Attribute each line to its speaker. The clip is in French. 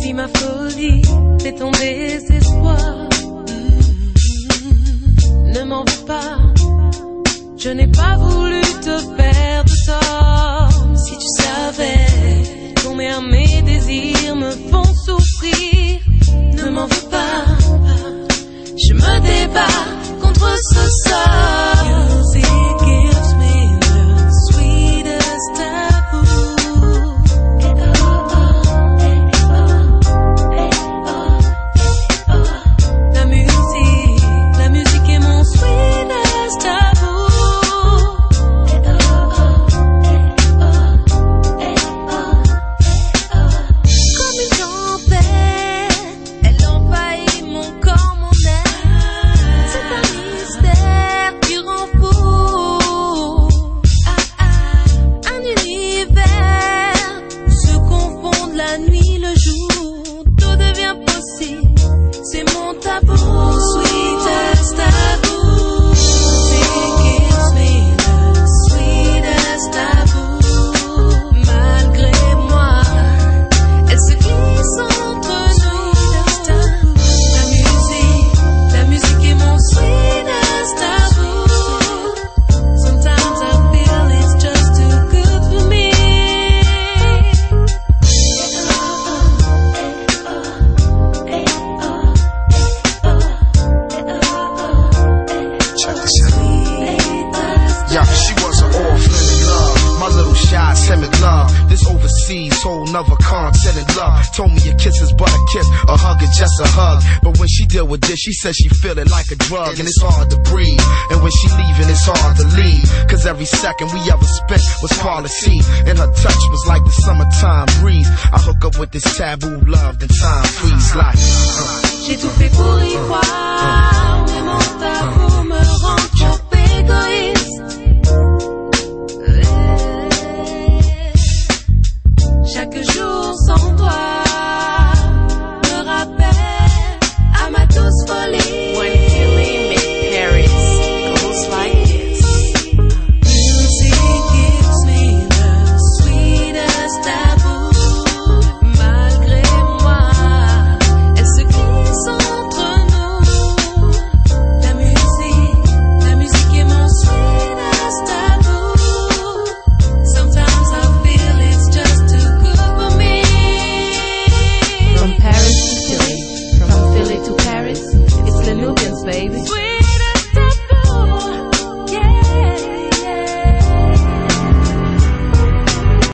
Speaker 1: Si ma folie, c'est ton désespoir, ne m'en veux pas. Je n'ai pas voulu te faire de tort. Si tu savais combien mes désirs me font souffrir, ne m'en veux pas. Je me débat contre ce sort. Music gives me the sweetest taboo. La musique est mon sweetest taboo. Comme une tempête, elle envahit mon corps, mon âme. C'est un mystère qui rend fou. Un univers où se confondent la nuit, le jour. Tout devient possible, c'est mon tabou. Sweetest taboo. It gives me the sweetest taboo. Malgré moi, elle se glisse entre nous. La musique est mon sweetest taboo. Sometimes I feel it's just too good for me.
Speaker 2: Check this out. Yeah, she was an orphan in love. My little shy, timid love. This overseas, whole nother continent love. Told me a kiss is but a kiss, a hug is just a hug. But when she deal with this, she says she feel it like a drug. And it's hard to breathe. And when she leaving, it's hard to leave. Cause every second we ever spent was quality. And her touch was like the summertime breeze. I hook up with this taboo love, then time freeze like
Speaker 1: J'ai tout fait pour y croire, mais mon tabou me rend trop égoïste. Chaque jour sans toi.